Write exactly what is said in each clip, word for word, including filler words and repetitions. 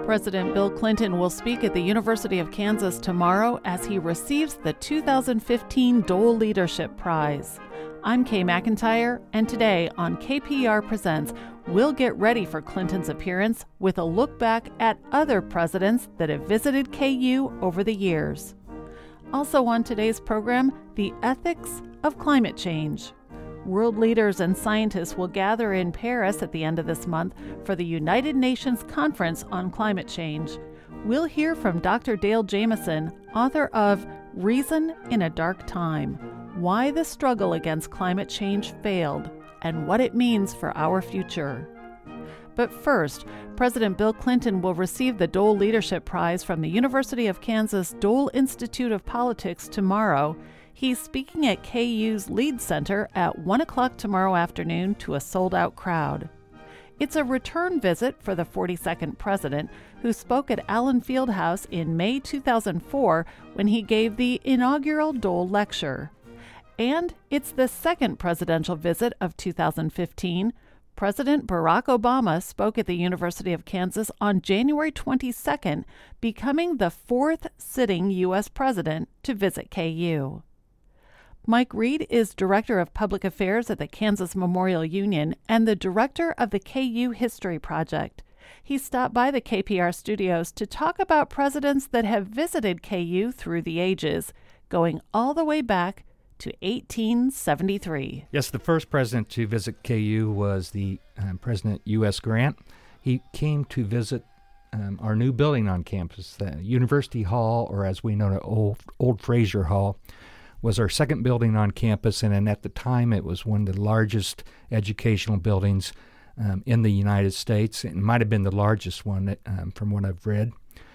President Bill Clinton will speak at the University of Kansas tomorrow as he receives the two thousand fifteen Dole Leadership Prize. I'm Kay McIntyre, and today on K P R Presents, we'll get ready for Clinton's appearance with a look back at other presidents that have visited K U over the years. Also on today's program, the ethics of climate change. World leaders and scientists will gather in Paris at the end of this month for the United Nations Conference on Climate Change. We'll hear from Doctor Dale Jamieson, author of Reason in a Dark Time: Why the Struggle Against Climate Change Failed and What It Means for Our Future. But first, President Bill Clinton will receive the Dole Leadership Prize from the University of Kansas Dole Institute of Politics tomorrow. He's speaking at K U's Lead Center at one o'clock tomorrow afternoon to a sold-out crowd. It's a return visit for the forty-second president, who spoke at Allen Fieldhouse in May two thousand four when he gave the inaugural Dole Lecture. And it's the second presidential visit of two thousand fifteen. President Barack Obama spoke at the University of Kansas on January twenty-second, becoming the fourth sitting U S president to visit K U. Mike Reed is Director of Public Affairs at the Kansas Memorial Union and the Director of the K U History Project. He stopped by the K P R studios to talk about presidents that have visited K U through the ages, going all the way back to eighteen seventy-three. Yes, the first president to visit K U was the um, President U S Grant. He came to visit um, our new building on campus, the University Hall, or as we know it, Old, Old Fraser Hall, was our second building on campus, and, and at the time it was one of the largest educational buildings um, in the United States. It might have been the largest one that, um, from what I've read.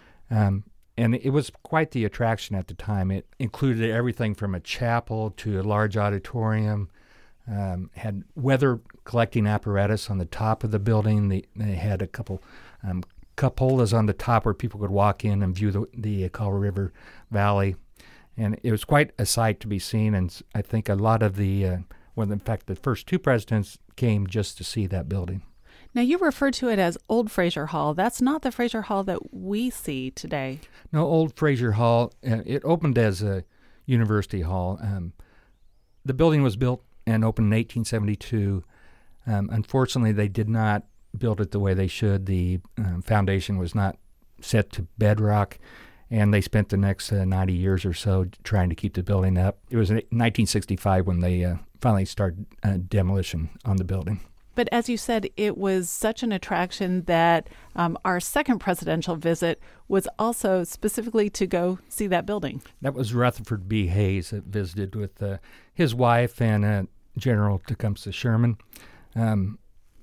Um, and it was quite the attraction at the time. It included everything from a chapel to a large auditorium, um, had weather collecting apparatus on the top of the building. They, they had a couple um, cupolas on the top where people could walk in and view the, the Colorado River Valley. And it was quite a sight to be seen, and I think a lot of the, uh, well, in fact, the first two presidents came just to see that building. Now, you refer to it as Old Fraser Hall. That's not the Fraser Hall that we see today. No, Old Fraser Hall, uh, it opened as a university hall. Um, the building was built and opened in eighteen seventy-two. Um, unfortunately, they did not build it the way they should. The um, foundation was not set to bedrock, and they spent the next uh, ninety years or so trying to keep the building up. It was in nineteen sixty-five when they uh, finally started uh, demolition on the building. But as you said, it was such an attraction that um, our second presidential visit was also specifically to go see that building. That was Rutherford B. Hayes that visited with uh, his wife and uh, General Tecumseh Sherman. Um,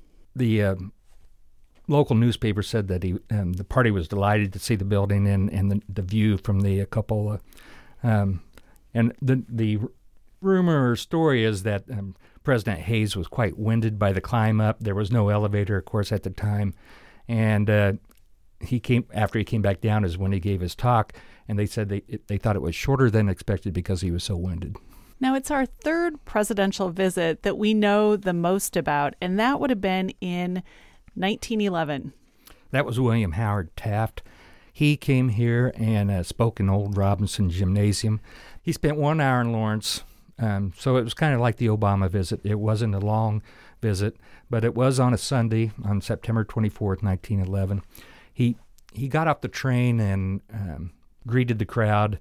the uh, local newspaper said that he, um, the party was delighted to see the building and, and the, the view from the uh, cupola. Um, and the the rumor or story is that um, President Hayes was quite winded by the climb up. There was no elevator, of course, at the time. And uh, he came after he came back down is when he gave his talk, and they said they it, they thought it was shorter than expected because he was so winded. Now, it's our third presidential visit that we know the most about, and that would have been in nineteen eleven. That was William Howard Taft. He came here and uh, spoke in Old Robinson Gymnasium. He spent one hour in Lawrence, um, so it was kind of like the Obama visit. It wasn't a long visit, but it was on a Sunday on September twenty-fourth, nineteen eleven. He he got off the train and um, greeted the crowd.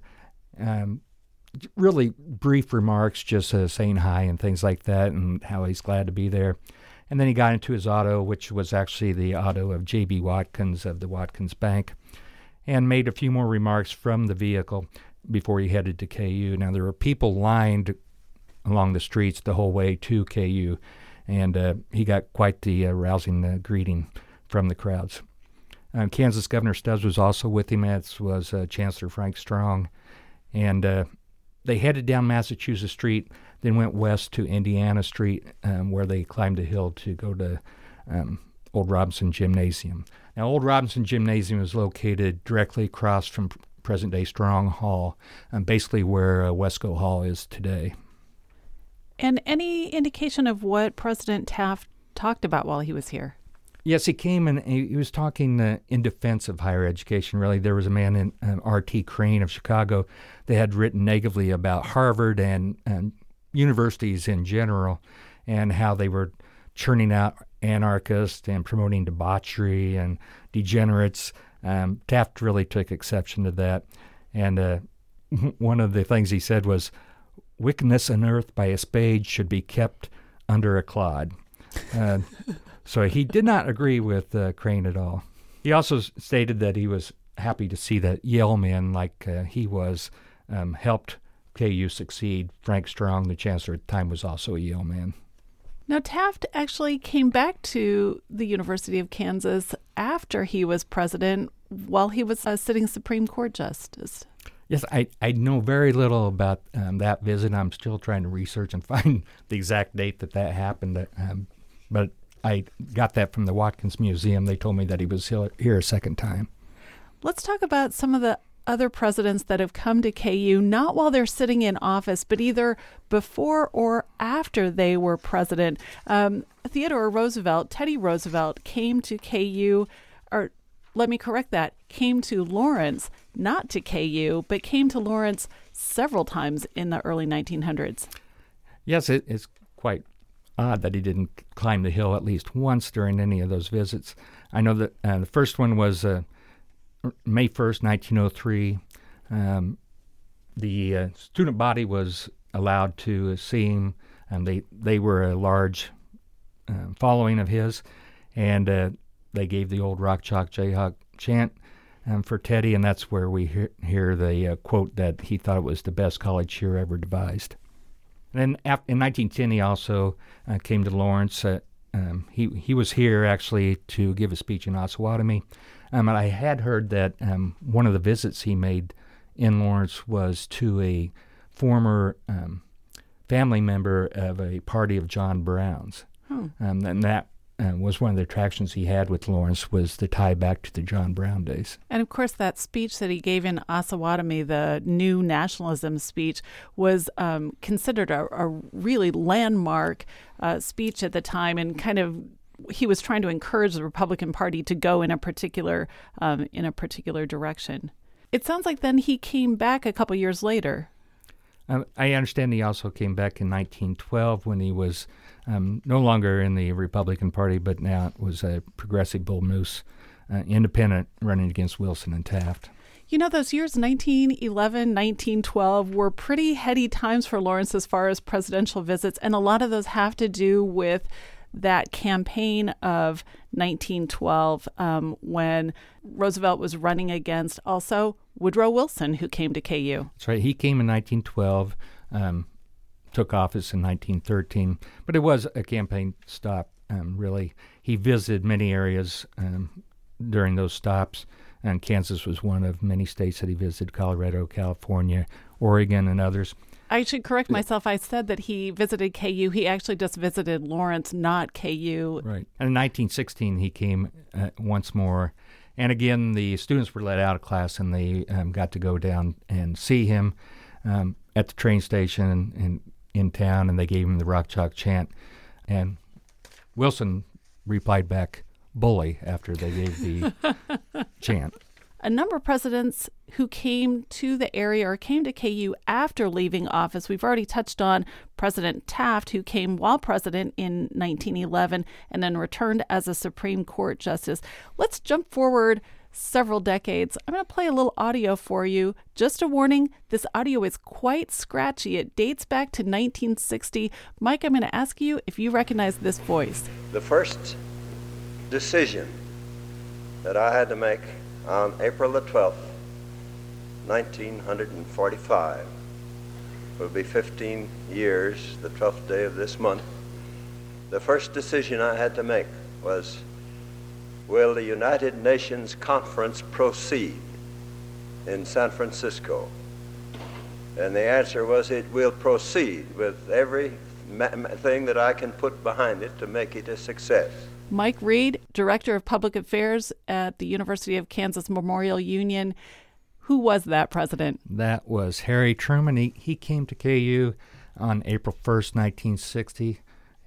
Um, really brief remarks, just uh, saying hi and things like that, and how he's glad to be there. And then he got into his auto, which was actually the auto of J B. Watkins of the Watkins Bank, and made a few more remarks from the vehicle before he headed to K U. Now, there were people lined along the streets the whole way to K U, and uh, he got quite the uh, rousing uh, greeting from the crowds. Uh, Kansas Governor Stubbs was also with him, as was uh, Chancellor Frank Strong, and uh, they headed down Massachusetts Street, then went west to Indiana Street, um, where they climbed a hill to go to um, Old Robinson Gymnasium. Now, Old Robinson Gymnasium is located directly across from present-day Strong Hall, um, basically where uh, Wesco Hall is today. And any indication of what President Taft talked about while he was here? Yes, he came and he, he was talking uh, in defense of higher education, really. There was a man in um, R T Crane of Chicago that had written negatively about Harvard and, and universities in general and how they were churning out anarchists and promoting debauchery and degenerates. Um, Taft really took exception to that. And uh, one of the things he said was, wickedness unearthed by a spade should be kept under a clod. Uh, so he did not agree with uh, Crane at all. He also s- stated that he was happy to see that Yale men, like uh, he was, um, helped K U succeed. Frank Strong, the chancellor at the time, was also a Yale man. Now, Taft actually came back to the University of Kansas after he was president while he was a sitting Supreme Court justice. Yes, I, I know very little about um, that visit. I'm still trying to research and find the exact date that that happened. Um, but I got that from the Watkins Museum. They told me that he was here a second time. Let's talk about some of the other presidents that have come to K U, not while they're sitting in office, but either before or after they were president. Um, Theodore Roosevelt, Teddy Roosevelt, came to K U, or let me correct that, came to Lawrence, not to K U, but came to Lawrence several times in the early nineteen hundreds. Yes, it, it's quite odd that he didn't climb the hill at least once during any of those visits. I know that uh, the first one was uh, May first, nineteen oh three. Um, the uh, student body was allowed to see him, and they, they were a large uh, following of his, and uh, they gave the old Rock Chalk Jayhawk chant um, for Teddy, and that's where we hear, hear the uh, quote that he thought it was the best college cheer ever devised. And then in nineteen ten, he also uh, came to Lawrence. Uh, um, he he was here actually to give a speech in Osawatomie. Um, and I had heard that um, one of the visits he made in Lawrence was to a former um, family member of a party of John Brown's. Hmm. Um, and that uh, was one of the attractions he had with Lawrence, was the tie back to the John Brown days. And of course, that speech that he gave in Osawatomie, the new nationalism speech, was um, considered a, a really landmark uh, speech at the time, and kind of he was trying to encourage the Republican Party to go in a particular um, in a particular direction. It sounds like then he came back a couple years later. Um, I understand he also came back in nineteen twelve when he was um, no longer in the Republican Party, but now was a progressive bull moose, uh, independent, running against Wilson and Taft. You know, those years, nineteen eleven, nineteen twelve, were pretty heady times for Lawrence as far as presidential visits, and a lot of those have to do with that campaign of nineteen twelve um, when Roosevelt was running against also Woodrow Wilson, who came to K U. That's right. He came in nineteen twelve, um, took office in nineteen thirteen, but it was a campaign stop, um, really. He visited many areas um, during those stops, and Kansas was one of many states that he visited: Colorado, California, Oregon, and others. I should correct myself. I said that he visited K U. He actually just visited Lawrence, not K U. Right. And in nineteen sixteen, he came uh, once more. And again, the students were let out of class, and they um, got to go down and see him um, at the train station and, and in town, and they gave him the Rock Chalk chant. And Wilson replied back, "Bully," after they gave the chant. A number of presidents who came to the area or came to K U after leaving office. We've already touched on President Taft, who came while president in nineteen eleven and then returned as a Supreme Court justice. Let's jump forward several decades. I'm going to play a little audio for you. Just a warning, this audio is quite scratchy. It dates back to nineteen sixty. Mike, I'm going to ask you if you recognize this voice. The first decision that I had to make on April the twelfth, nineteen forty-five, will be fifteen years, the twelfth day of this month. The first decision I had to make was, will the United Nations Conference proceed in San Francisco? And the answer was, it will proceed with every ma- thing that I can put behind it to make it a success. Mike Reed, Director of Public Affairs at the University of Kansas Memorial Union. Who was that president? That was Harry Truman. He, he came to K U on April first, nineteen sixty,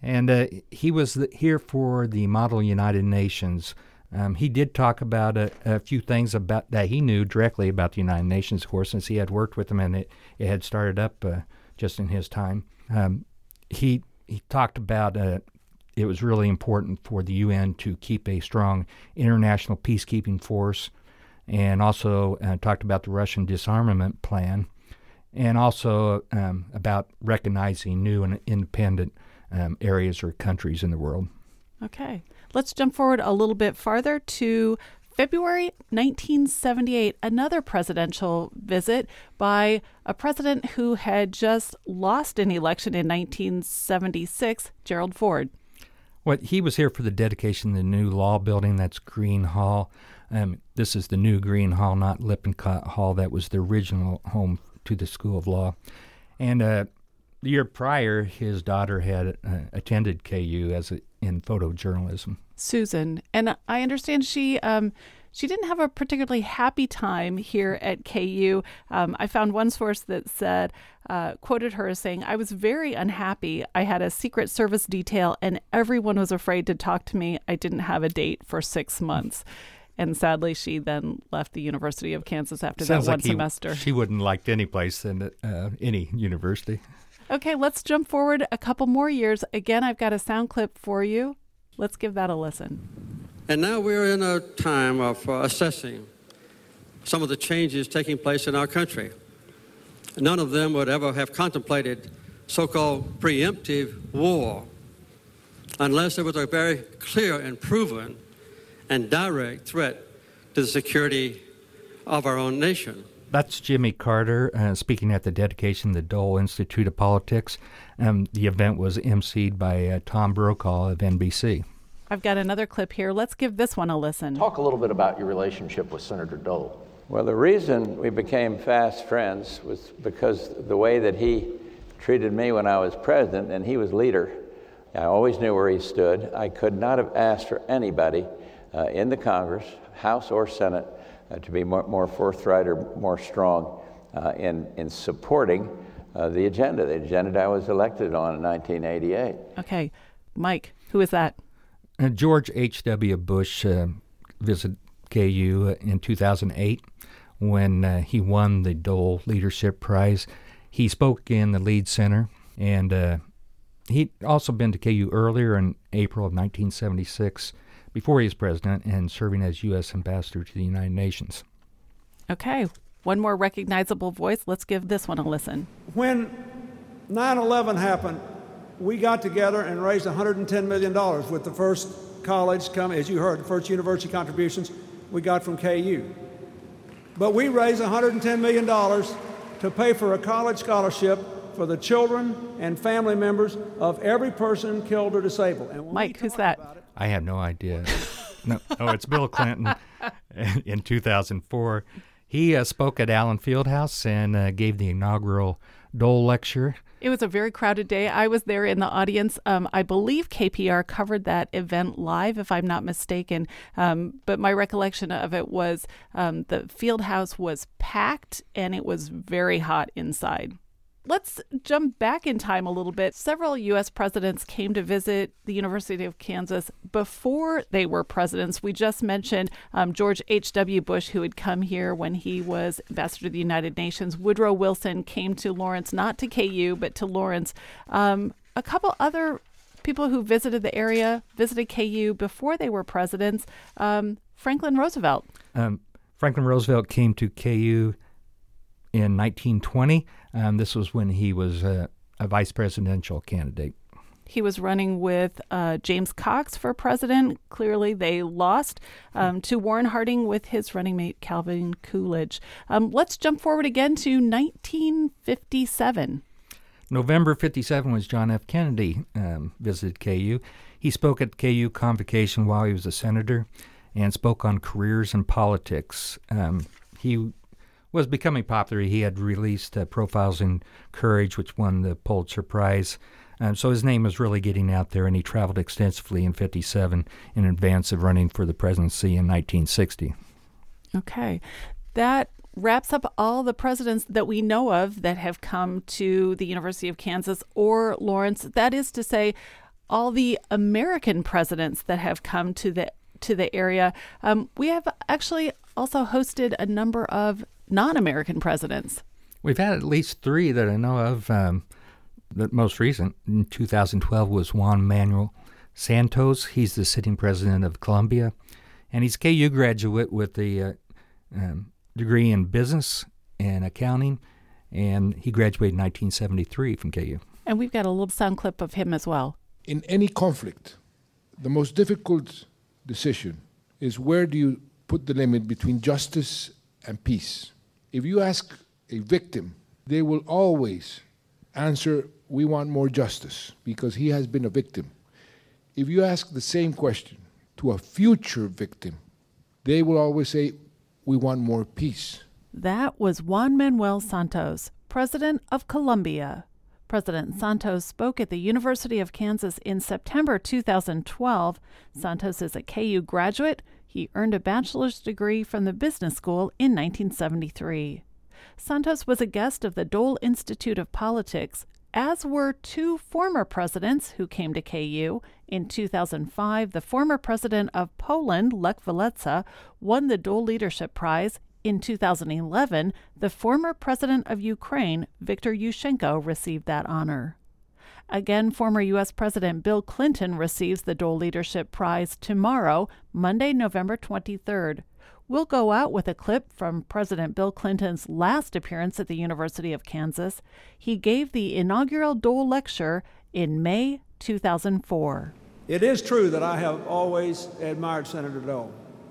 And uh, he was the, here for the Model United Nations. Um, he did talk about a, a few things about that he knew directly about the United Nations, of course, since he had worked with them and it, it had started up uh, just in his time. Um, he he talked about uh, it was really important for the U N to keep a strong international peacekeeping force, and also uh, talked about the Russian disarmament plan, and also um, about recognizing new and independent um, areas or countries in the world. Okay. Let's jump forward a little bit farther to February nineteen seventy-eight, another presidential visit by a president who had just lost an election in nineteen seventy-six, Gerald Ford. Well, he was here for the dedication of the new law building. That's Green Hall. Um, this is the new Green Hall, not Lippincott Hall. That was the original home to the School of Law. And uh, the year prior, his daughter had uh, attended K U as a, in photojournalism. Susan. And I understand she um, she didn't have a particularly happy time here at K U. Um, I found one source that said, uh, quoted her as saying, "I was very unhappy. I had a Secret Service detail and everyone was afraid to talk to me. I didn't have a date for six months. And sadly, she then left the University of Kansas after Sounds that one like he, semester. She wouldn't have liked any place than uh, any university. Okay, let's jump forward a couple more years. Again, I've got a sound clip for you. Let's give that a listen. And now we're in a time of uh, assessing some of the changes taking place in our country. None of them would ever have contemplated so-called preemptive war unless there was a very clear and proven and direct threat to the security of our own nation. That's Jimmy Carter uh, speaking at the dedication of the Dole Institute of Politics. Um, the event was emceed by uh, Tom Brokaw of N B C. I've got another clip here. Let's give this one a listen. Talk a little bit about your relationship with Senator Dole. Well, the reason we became fast friends was because the way that he treated me when I was president and he was leader. I always knew where he stood. I could not have asked for anybody uh, in the Congress, House or Senate, uh, to be more, more forthright or more strong uh, in, in supporting uh, the agenda, the agenda I was elected on in nineteen eighty-eight. Okay. Mike, who is that? Uh, George H W. Bush uh, visited K U in two thousand eight when uh, he won the Dole Leadership Prize. He spoke in the Lead Center, and uh, he'd also been to K U earlier in April of nineteen seventy-six, before he was president, and serving as U S ambassador to the United Nations. Okay, one more recognizable voice. Let's give this one a listen. When nine eleven happened, we got together and raised one hundred ten million dollars with the first college, come, as you heard, the first university contributions we got from K U. But we raised one hundred ten million dollars to pay for a college scholarship for the children and family members of every person killed or disabled. And Mike, who's that? It, I have no idea. no, oh, it's Bill Clinton in two thousand four. He uh, spoke at Allen Fieldhouse and uh, gave the inaugural Dole lecture. It was a very crowded day. I was there in the audience. Um, I believe K P R covered that event live, if I'm not mistaken. Um, but my recollection of it was um, the field house was packed and it was very hot inside. Let's jump back in time a little bit. Several U S presidents came to visit the University of Kansas before they were presidents. We just mentioned um, George H W. Bush, who had come here when he was ambassador to the United Nations. Woodrow Wilson came to Lawrence, not to K U, but to Lawrence. Um, a couple other people who visited the area, visited K U before they were presidents. Um, Franklin Roosevelt. Um, Franklin Roosevelt came to K U in nineteen twenty. Um, this was when he was uh, a vice presidential candidate. He was running with uh, James Cox for president. Clearly, they lost um, to Warren Harding with his running mate, Calvin Coolidge. Um, let's jump forward again to nineteen fifty-seven. November fifty-seven was John F. Kennedy um, visited K U. He spoke at K U convocation while he was a senator and spoke on careers and politics. Um, he was becoming popular. He had released uh, Profiles in Courage, which won the Pulitzer Prize. Um, so his name was really getting out there, and he traveled extensively in fifty-seven in advance of running for the presidency in nineteen sixty. Okay. That wraps up all the presidents that we know of that have come to the University of Kansas or Lawrence. That is to say, all the American presidents that have come to the to the area, um, we have actually also hosted a number of non-American presidents. We've had at least three that I know of. Um, the most recent in two thousand twelve was Juan Manuel Santos. He's the sitting president of Colombia, and he's a K U graduate with a uh, um, degree in business and accounting, and he graduated in nineteen seventy-three from K U. And we've got a little sound clip of him as well. In any conflict, the most difficult decision is where do you put the limit between justice and peace. If you ask a victim, they will always answer, we want more justice, because he has been a victim. If you ask the same question to a future victim, they will always say, we want more peace. That was Juan Manuel Santos, president of Colombia. President Santos spoke at the University of Kansas in September two thousand twelve. Santos is a K U graduate. He earned a bachelor's degree from the business school in nineteen seventy-three. Santos was a guest of the Dole Institute of Politics, as were two former presidents who came to K U. In two thousand five, the former president of Poland, Lech Walesa, won the Dole Leadership Prize. In two thousand eleven, the former president of Ukraine, Viktor Yushchenko, received that honor. Again, former U S President Bill Clinton receives the Dole Leadership Prize tomorrow, Monday, November twenty-third. We'll go out with a clip from President Bill Clinton's last appearance at the University of Kansas. He gave the inaugural Dole Lecture in May two thousand four. It is true that I have always admired Senator Dole.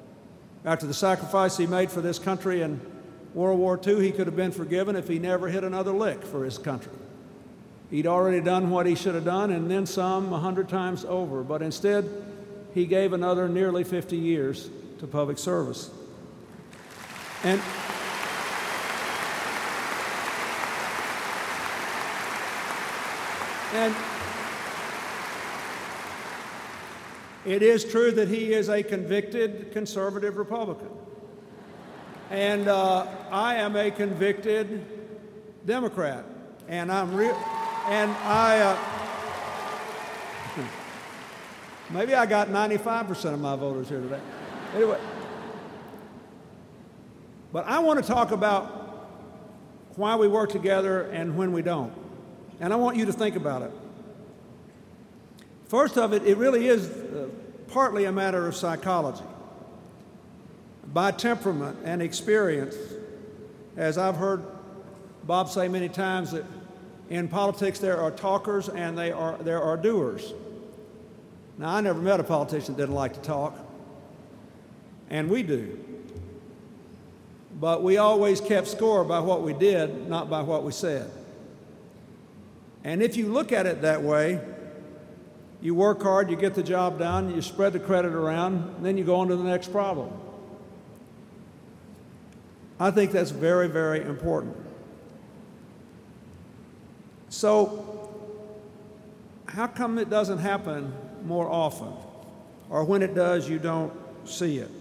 After the sacrifice he made for this country in World War Two, he could have been forgiven if he never hit another lick for his country. He'd already done what he should have done, and then some a hundred times over. But instead, he gave another nearly fifty years to public service. And and it is true that he is a convicted conservative Republican. And uh, I am a convicted Democrat. And I'm real, and I, uh, maybe I got ninety-five percent of my voters here today. Anyway, but I want to talk about why we work together and when we don't. And I want you to think about it. First of it, it really is uh, partly a matter of psychology. By temperament and experience, as I've heard Bob say many times, that in politics there are talkers and they are, there are doers. Now, I never met a politician that didn't like to talk, and we do. But we always kept score by what we did, not by what we said. And if you look at it that way, you work hard, you get the job done, you spread the credit around, and then you go on to the next problem. I think that's very, very important. So, how come it doesn't happen more often? Or when it does, you don't see it?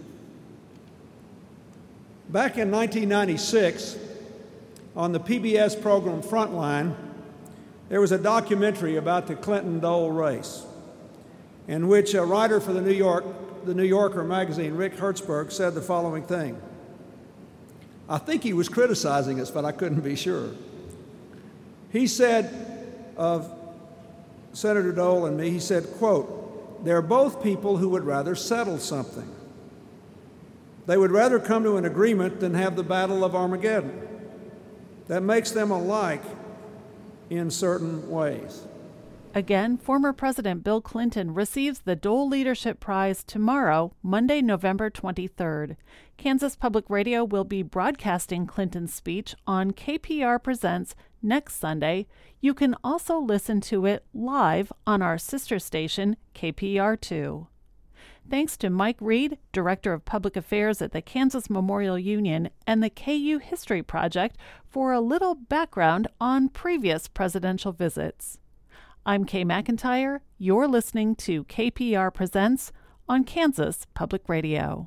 Back in nineteen ninety-six, on the P B S program Frontline, there was a documentary about the Clinton-Dole race, in which a writer for the New York, the New Yorker magazine, Rick Hertzberg, said the following thing. I think he was criticizing us, but I couldn't be sure. He said of Senator Dole and me, he said, quote, they're both people who would rather settle something. They would rather come to an agreement than have the Battle of Armageddon. That makes them alike in certain ways. Again, former President Bill Clinton receives the Dole Leadership Prize tomorrow, Monday, November twenty-third. Kansas Public Radio will be broadcasting Clinton's speech on K P R Presents next Sunday. You can also listen to it live on our sister station, K P R two. Thanks to Mike Reed, Director of Public Affairs at the Kansas Memorial Union, and the K U History Project for a little background on previous presidential visits. I'm Kay McIntyre. You're listening to K P R Presents on Kansas Public Radio.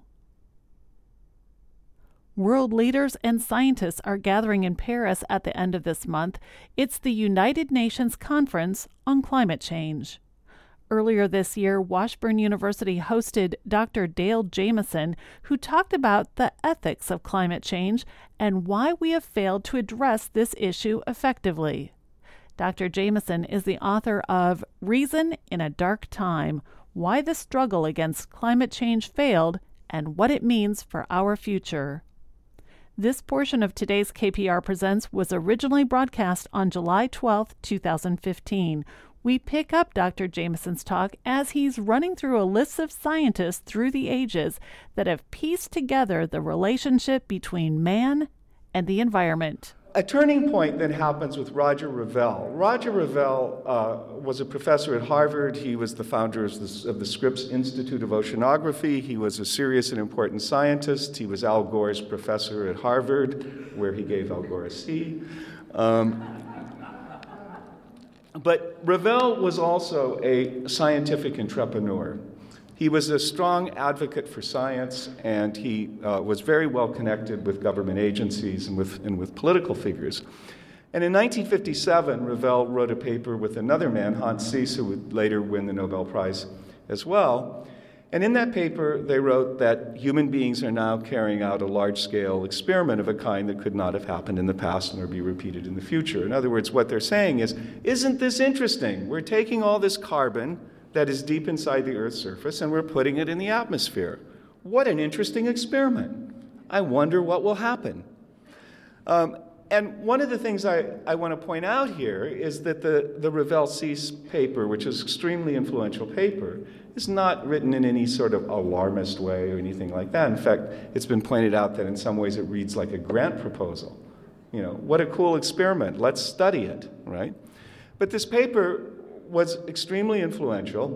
World leaders and scientists are gathering in Paris at the end of this month. It's the United Nations Conference on Climate Change. Earlier this year, Washburn University hosted Doctor Dale Jamieson, who talked about the ethics of climate change and why we have failed to address this issue effectively. Doctor Jamieson is the author of Reason in a Dark Time: Why the Struggle Against Climate Change Failed and What It Means for Our Future. This portion of today's K P R Presents was originally broadcast on July twelfth, two thousand fifteen. We pick up Doctor Jamieson's talk as he's running through a list of scientists through the ages that have pieced together the relationship between man and the environment. A turning point then happens with Roger Revelle. Roger Revelle uh, was a professor at Harvard. He was the founder of the, of the Scripps Institute of Oceanography. He was a serious and important scientist. He was Al Gore's professor at Harvard, where he gave Al Gore a C. Um, But Revelle was also a scientific entrepreneur. He was a strong advocate for science, and he uh, was very well connected with government agencies and with, and with political figures. And in nineteen fifty-seven, Revelle wrote a paper with another man, Hans Säß, who would later win the Nobel Prize as well. And in that paper, they wrote that human beings are now carrying out a large-scale experiment of a kind that could not have happened in the past nor be repeated in the future. In other words, what they're saying is, isn't this interesting? We're taking all this carbon that is deep inside the Earth's surface and we're putting it in the atmosphere. What an interesting experiment. I wonder what will happen. Um, And one of the things I, I want to point out here is that the, the Revelle-Säß paper, which is an extremely influential paper, is not written in any sort of alarmist way or anything like that. In fact, it's been pointed out that in some ways it reads like a grant proposal. You know, what a cool experiment. Let's study it, right? But this paper was extremely influential,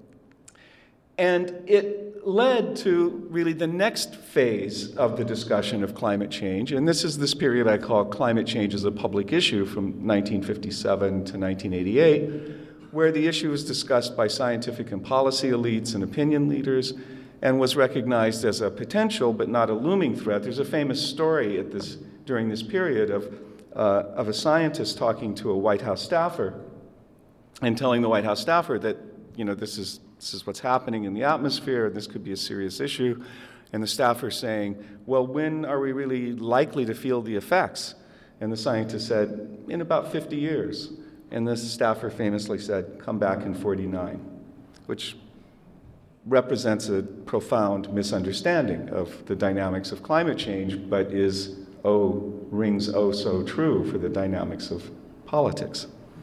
and it led to really the next phase of the discussion of climate change. And this is this period I call climate change as a public issue from nineteen fifty-seven to nineteen eighty-eight, where the issue was discussed by scientific and policy elites and opinion leaders and was recognized as a potential but not a looming threat. There's a famous story at this, during this period of, uh, of a scientist talking to a White House staffer and telling the White House staffer that, you know, this is This is what's happening in the atmosphere, this could be a serious issue. And the staffer saying, well, when are we really likely to feel the effects? And the scientist said, in about fifty years. And the staffer famously said, come back in forty-nine, which represents a profound misunderstanding of the dynamics of climate change, but is, oh, rings oh so true for the dynamics of politics.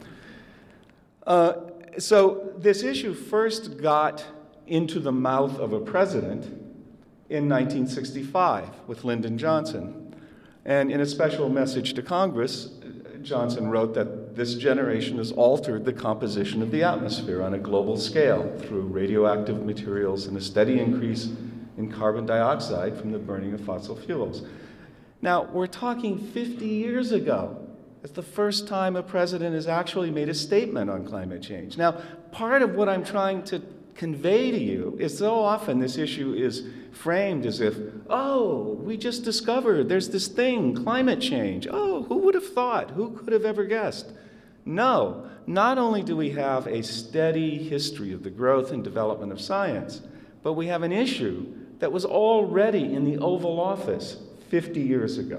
Uh, So this issue first got into the mouth of a president in nineteen sixty-five with Lyndon Johnson. And in a special message to Congress, Johnson wrote that this generation has altered the composition of the atmosphere on a global scale through radioactive materials and a steady increase in carbon dioxide from the burning of fossil fuels. Now, we're talking fifty years ago. It's the first time a president has actually made a statement on climate change. Now, part of what I'm trying to convey to you is so often this issue is framed as if, oh, we just discovered there's this thing, climate change. Oh, who would have thought? Who could have ever guessed? No, not only do we have a steady history of the growth and development of science, but we have an issue that was already in the Oval Office fifty years ago.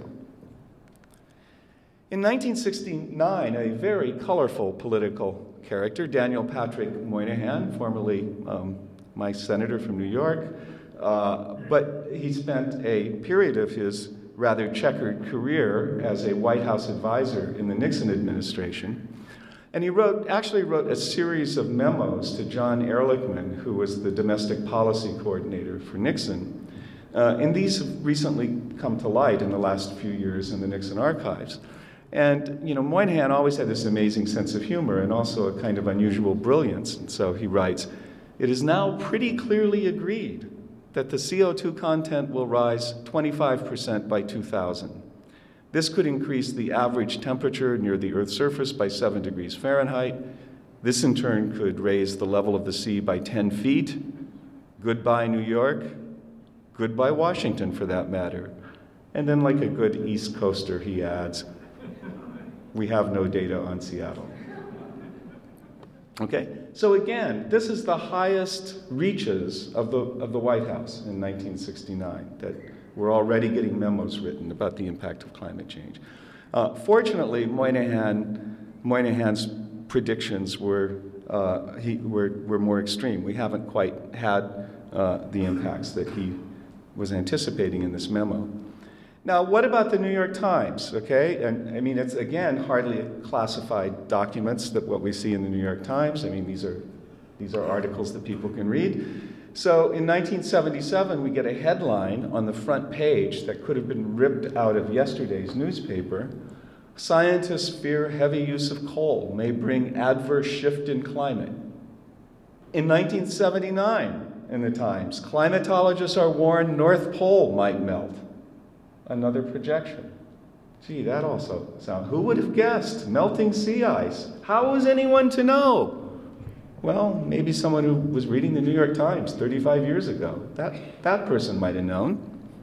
In nineteen sixty-nine, a very colorful political character, Daniel Patrick Moynihan, formerly um, my senator from New York, uh, but he spent a period of his rather checkered career as a White House advisor in the Nixon administration. And he wrote, actually wrote a series of memos to John Ehrlichman, who was the domestic policy coordinator for Nixon. Uh, and these have recently come to light in the last few years in the Nixon archives. And, you know, Moynihan always had this amazing sense of humor and also a kind of unusual brilliance. And so he writes, it is now pretty clearly agreed that the C O two content will rise twenty-five percent by two thousand. This could increase the average temperature near the Earth's surface by seven degrees Fahrenheit. This, in turn, could raise the level of the sea by ten feet. Goodbye, New York. Goodbye, Washington, for that matter. And then, like a good East Coaster, he adds, we have no data on Seattle. Okay, so again, this is the highest reaches of the, of the White House in nineteen sixty-nine, that we're already getting memos written about the impact of climate change. Uh, fortunately, Moynihan, Moynihan's predictions were, uh, he, were, were more extreme. We haven't quite had uh, the impacts that he was anticipating in this memo. Now, what about the New York Times, okay? And I mean, it's, again, hardly classified documents that what we see in the New York Times. I mean, these are, these are articles that people can read. So in nineteen seventy-seven, we get a headline on the front page that could have been ripped out of yesterday's newspaper. Scientists fear heavy use of coal may bring adverse shift in climate. In nineteen seventy-nine, in the Times, climatologists are warned North Pole might melt. Another projection. Gee, that also sounds. Who would have guessed? Melting sea ice. How was anyone to know? Well, maybe someone who was reading the New York Times thirty-five years ago. That, that person might have known.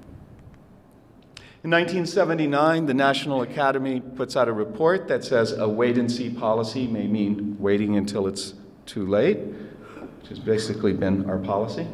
In nineteen seventy-nine, the National Academy puts out a report that says a wait-and-see policy may mean waiting until it's too late, which has basically been our policy.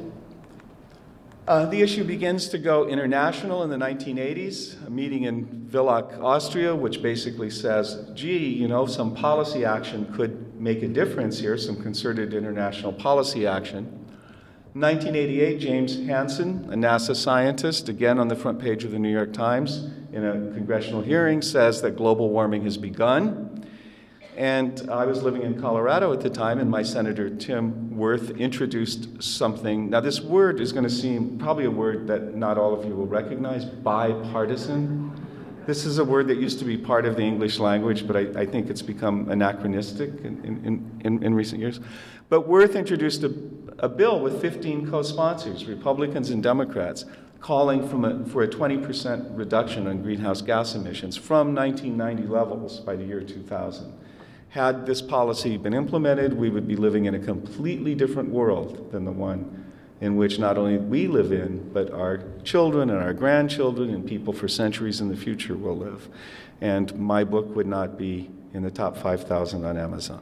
Uh, the issue begins to go international in the nineteen eighties, a meeting in Villach, Austria, which basically says, gee, you know, some policy action could make a difference here, some concerted international policy action. nineteen eighty-eight, James Hansen, a NASA scientist, again on the front page of the New York Times, in a congressional hearing, says that global warming has begun. And I was living in Colorado at the time, and my Senator Tim Wirth introduced something. Now, this word is going to seem probably a word that not all of you will recognize, bipartisan. This is a word that used to be part of the English language, but I, I think it's become anachronistic in, in, in, in recent years. But Wirth introduced a, a bill with fifteen co-sponsors, Republicans and Democrats, calling from a, for a twenty percent reduction on greenhouse gas emissions from nineteen ninety levels by the year two thousand. Had this policy been implemented, we would be living in a completely different world than the one in which not only we live in, but our children and our grandchildren and people for centuries in the future will live. And my book would not be in the top five thousand on Amazon.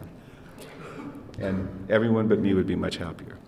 And everyone but me would be much happier.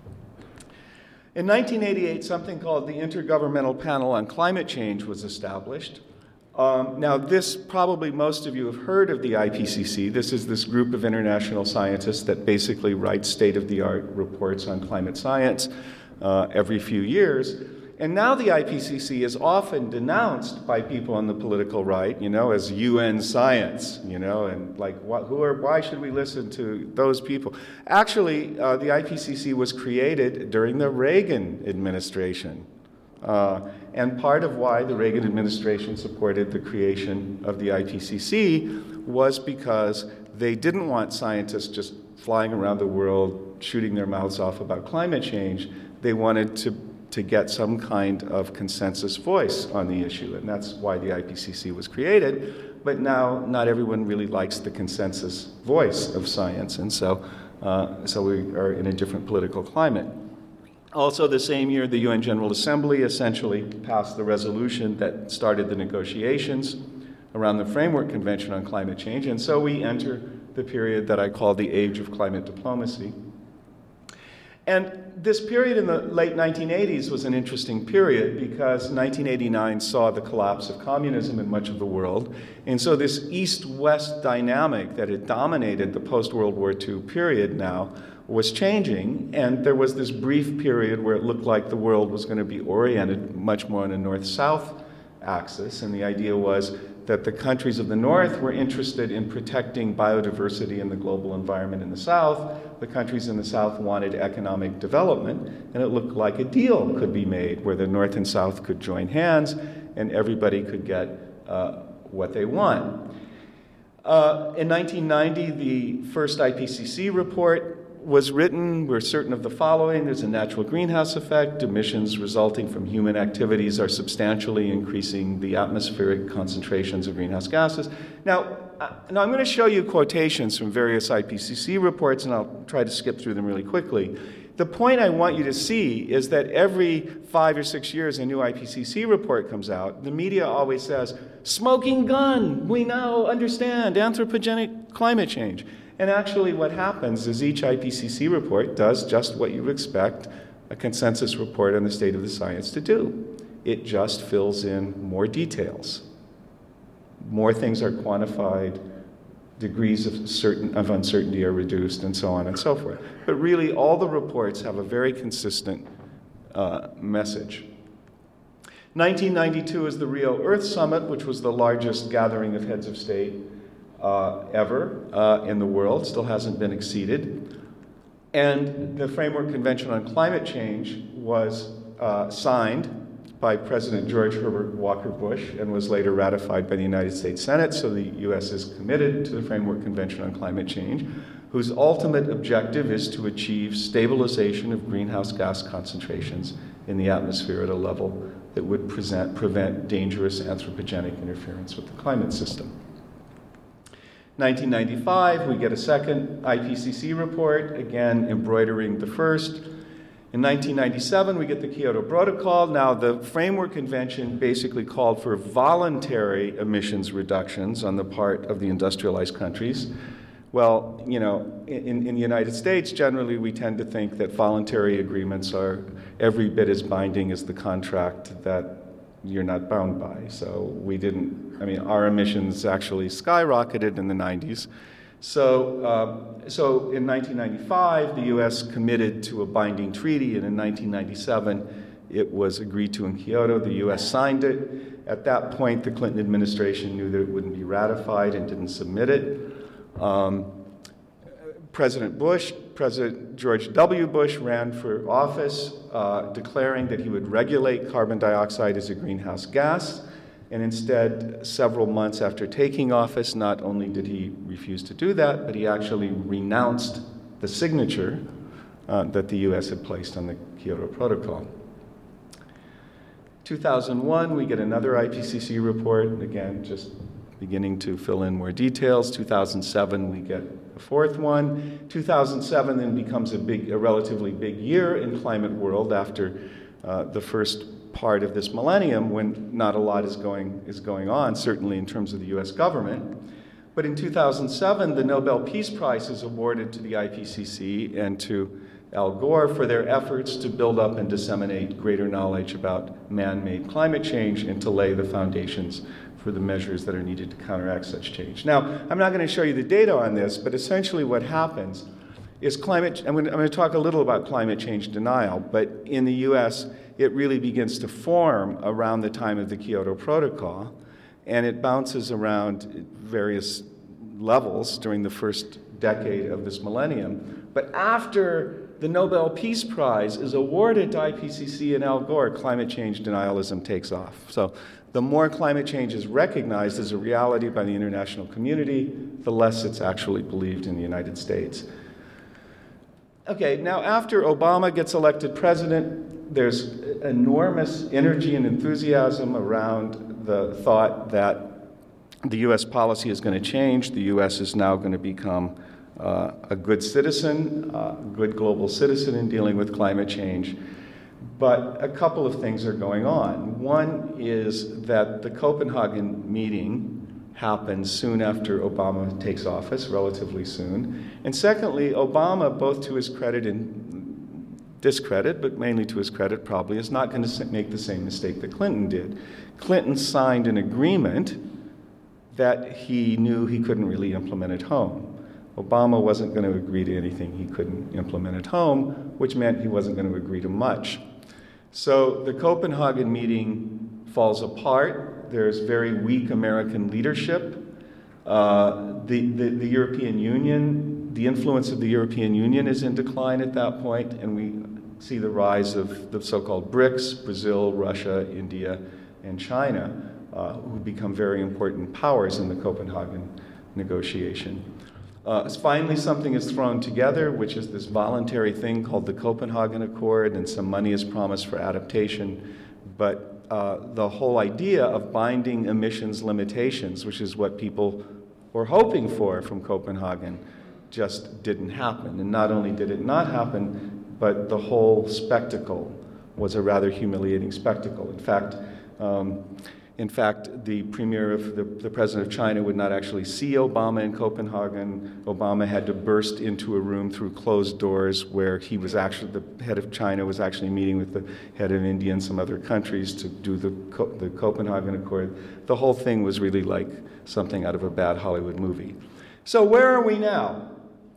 In nineteen eighty-eight, something called the Intergovernmental Panel on Climate Change was established. Um, now, this, probably most of you have heard of the I P C C. This is this group of international scientists that basically write state-of-the-art reports on climate science uh, every few years. And now the I P C C is often denounced by people on the political right, you know, as U N science, you know, and like, what, who are, why should we listen to those people? Actually, uh, the I P C C was created during the Reagan administration. Uh, and part of why the Reagan administration supported the creation of the I P C C was because they didn't want scientists just flying around the world shooting their mouths off about climate change. They wanted to, to get some kind of consensus voice on the issue, and that's why the I P C C was created. But now not everyone really likes the consensus voice of science, and so, uh, so we are in a different political climate. Also, the same year, the U N General Assembly essentially passed the resolution that started the negotiations around the Framework Convention on Climate Change, and so we enter the period that I call the age of climate diplomacy. And this period in the late nineteen eighties was an interesting period because nineteen eighty-nine saw the collapse of communism in much of the world, and so this East-West dynamic that had dominated the post-World War Two period now was changing, and there was this brief period where it looked like the world was going to be oriented much more on a north-south axis, and the idea was that the countries of the north were interested in protecting biodiversity in the global environment in the south. The countries in the south wanted economic development, and it looked like a deal could be made where the north and south could join hands and everybody could get uh, what they want. Uh, in nineteen ninety, the first I P C C report was written. We're certain of the following. There's a natural greenhouse effect. Emissions resulting from human activities are substantially increasing the atmospheric concentrations of greenhouse gases. Now, uh, now I'm going to show you quotations from various I P C C reports, and I'll try to skip through them really quickly. The point I want you to see is that every five or six years a new I P C C report comes out. The media always says, smoking gun, we now understand anthropogenic climate change. And actually what happens is each I P C C report does just what you would expect a consensus report on the state of the science to do. It just fills in more details. More things are quantified, degrees of, certain, of uncertainty are reduced, and so on and so forth. But really, all the reports have a very consistent uh, message. nineteen ninety-two is the Rio Earth Summit, which was the largest gathering of heads of state uh, ever uh, in the world, still hasn't been exceeded. And the Framework Convention on Climate Change was uh, signed by President George Herbert Walker Bush and was later ratified by the United States Senate, so the U S is committed to the Framework Convention on Climate Change, whose ultimate objective is to achieve stabilization of greenhouse gas concentrations in the atmosphere at a level that would present, prevent dangerous anthropogenic interference with the climate system. nineteen ninety-five, we get a second I P C C report, again embroidering the first. In nineteen ninety-seven, we get the Kyoto Protocol. Now, the Framework Convention basically called for voluntary emissions reductions on the part of the industrialized countries. Well, you know, in, in the United States, generally we tend to think that voluntary agreements are every bit as binding as the contract that you're not bound by. So we didn't, I mean, our emissions actually skyrocketed in the nineties. So, uh, so in nineteen ninety-five, the U S committed to a binding treaty, and in nineteen ninety-seven, it was agreed to in Kyoto. The U S signed it. At that point, the Clinton administration knew that it wouldn't be ratified and didn't submit it. Um, President Bush, President George W. Bush ran for office, uh, declaring that he would regulate carbon dioxide as a greenhouse gas. And instead, several months after taking office, not only did he refuse to do that, but he actually renounced the signature uh, that the U S had placed on the Kyoto Protocol. two thousand one, we get another I P C C report, again, just beginning to fill in more details. two thousand seven, we get a fourth one. two thousand seven then becomes a big, a relatively big year in climate world after uh, the first part of this millennium, when not a lot is going, is going on, certainly in terms of the U S government. But in two thousand seven, the Nobel Peace Prize is awarded to the I P C C and to Al Gore for their efforts to build up and disseminate greater knowledge about man-made climate change and to lay the foundations for the measures that are needed to counteract such change. Now, I'm not going to show you the data on this, but essentially what happens is climate, I'm going, to, I'm going to talk a little about climate change denial, but in the U S, it really begins to form around the time of the Kyoto Protocol, and it bounces around various levels during the first decade of this millennium. But after the Nobel Peace Prize is awarded to I P C C and Al Gore, climate change denialism takes off. So the more climate change is recognized as a reality by the international community, the less it's actually believed in the United States. Okay, now after Obama gets elected president, there's enormous energy and enthusiasm around the thought that the U S policy is going to change. The U S is now going to become uh, a good citizen, a uh, good global citizen in dealing with climate change. But a couple of things are going on. One is that the Copenhagen meeting happens soon after Obama takes office, relatively soon. And secondly, Obama, both to his credit and discredit, but mainly to his credit probably, is not going to make the same mistake that Clinton did. Clinton signed an agreement that he knew he couldn't really implement at home. Obama wasn't going to agree to anything he couldn't implement at home, which meant he wasn't going to agree to much. So the Copenhagen meeting falls apart. There's very weak American leadership. Uh, the, the, the European Union, the influence of the European Union is in decline at that point, and we see the rise of the so-called BRICS, Brazil, Russia, India, and China, uh, who become very important powers in the Copenhagen negotiation. Uh, finally, something is thrown together, which is this voluntary thing called the Copenhagen Accord, and some money is promised for adaptation. But uh, the whole idea of binding emissions limitations, which is what people were hoping for from Copenhagen, just didn't happen. And not only did it not happen, but the whole spectacle was a rather humiliating spectacle. In fact, um, In fact, the premier of the, the president of China would not actually see Obama in Copenhagen. Obama had to burst into a room through closed doors where he was actually, the head of China was actually meeting with the head of India and some other countries to do the, the Copenhagen Accord. The whole thing was really like something out of a bad Hollywood movie. So where are we now?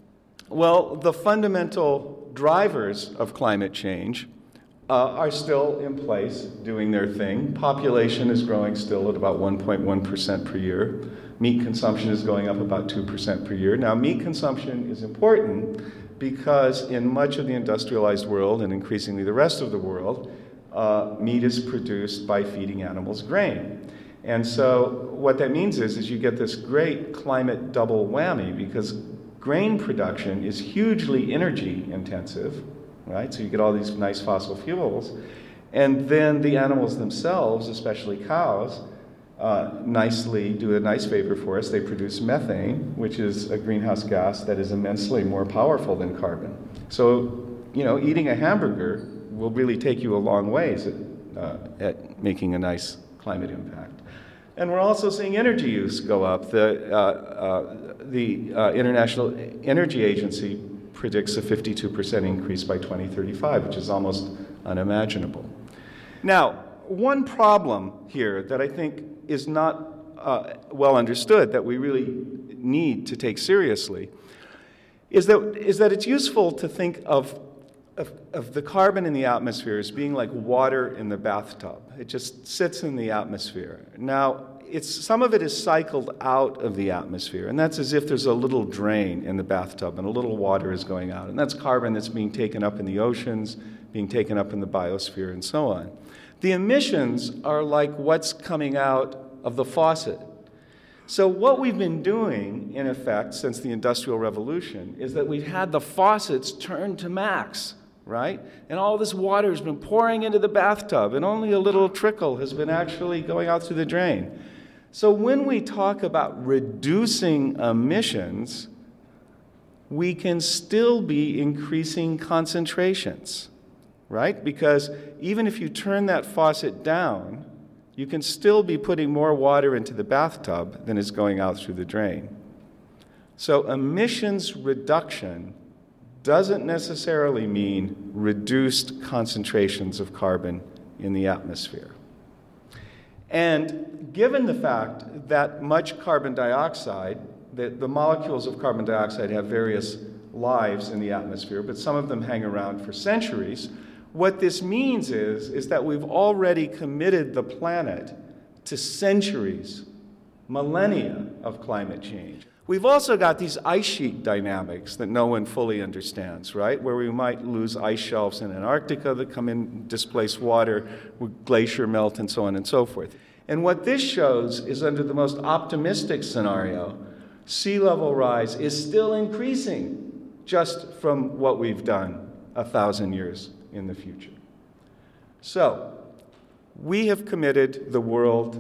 Well, the fundamental drivers of climate change Uh, are still in place, doing their thing. Population is growing still at about one point one percent per year. Meat consumption is going up about two percent per year. Now, meat consumption is important because in much of the industrialized world, and increasingly the rest of the world, uh, meat is produced by feeding animals grain. And so what that means is, is you get this great climate double whammy, because grain production is hugely energy intensive, right? So you get all these nice fossil fuels. And then the animals themselves, especially cows, uh, nicely do a nice favor for us. They produce methane, which is a greenhouse gas that is immensely more powerful than carbon. So, you know, eating a hamburger will really take you a long ways at, uh, at making a nice climate impact. And we're also seeing energy use go up. The, uh, uh, the uh, International Energy Agency predicts a fifty-two percent increase by twenty thirty-five, which is almost unimaginable. Now, one problem here that I think is not uh, well understood, that we really need to take seriously, is that, is that it's useful to think of, of, of the carbon in the atmosphere as being like water in the bathtub. It just sits in the atmosphere. Now, It's, some of it is cycled out of the atmosphere, and that's as if there's a little drain in the bathtub and a little water is going out, and that's carbon that's being taken up in the oceans, being taken up in the biosphere, and so on. The emissions are like what's coming out of the faucet. So what we've been doing, in effect, since the Industrial Revolution, is that we've had the faucets turned to max, right? And all this water has been pouring into the bathtub, and only a little trickle has been actually going out through the drain. So when we talk about reducing emissions, we can still be increasing concentrations, right? Because even if you turn that faucet down, you can still be putting more water into the bathtub than is going out through the drain. So emissions reduction doesn't necessarily mean reduced concentrations of carbon in the atmosphere. And given the fact that much carbon dioxide, the, the molecules of carbon dioxide have various lives in the atmosphere, but some of them hang around for centuries, what this means is, is that we've already committed the planet to centuries, millennia of climate change. We've also got these ice sheet dynamics that no one fully understands, right? Where we might lose ice shelves in Antarctica that come in, displace water, glacier melt, and so on and so forth. And what this shows is, under the most optimistic scenario, sea level rise is still increasing just from what we've done a thousand years in the future. So, we have committed the world